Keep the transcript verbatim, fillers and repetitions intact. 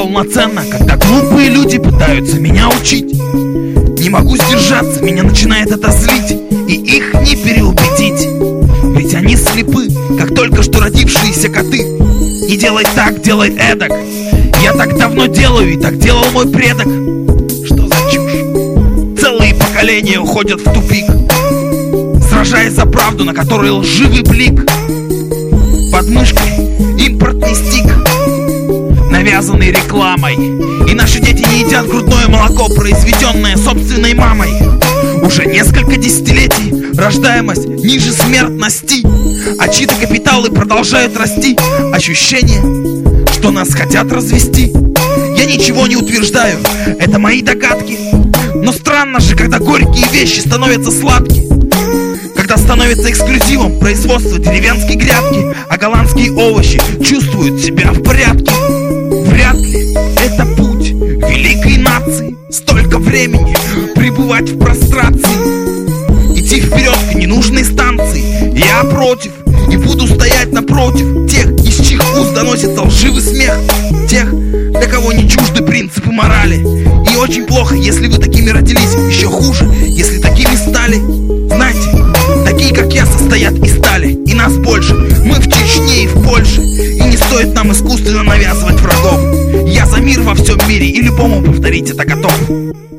полноценно, когда глупые люди пытаются меня учить. Не могу сдержаться, меня начинает это злить, и их не переубедить. Ведь они слепы, как только что родившиеся коты. Не делай так, делай эдак. Я так давно делаю, и так делал мой предок. Что за чушь? Целые поколения уходят в тупик, сражаясь за правду, на которой лживый блик. Под мышкой импортный стик, навязанный рекламой. И наши дети не едят грудное молоко, произведенное собственной мамой. Уже несколько десятилетий рождаемость ниже смертности, а чьи-то капиталы продолжают расти. Ощущение, что нас хотят развести. Я ничего не утверждаю, это мои догадки. Но странно же, когда горькие вещи становятся сладкими, когда становится эксклюзивом производства деревенской грядки, а голландские овощи чувствуют себя в порядке. Вряд ли это путь великой нации. Столько времени пребывать в прострации, идти вперед к ненужной станции. Я против и буду стоять напротив тех, из чьих уст доносится лживый смех, тех, для кого не чужды принципы морали. И очень плохо, если вы такими родились, еще хуже, если такими стали. Знаете, такие, как я, состоят из стали, и нас больше. Мы в Чечне и в Польше, и не стоит нам искусственно навязывать врагов. Я за мир во всем мире, и любому повторить это готов.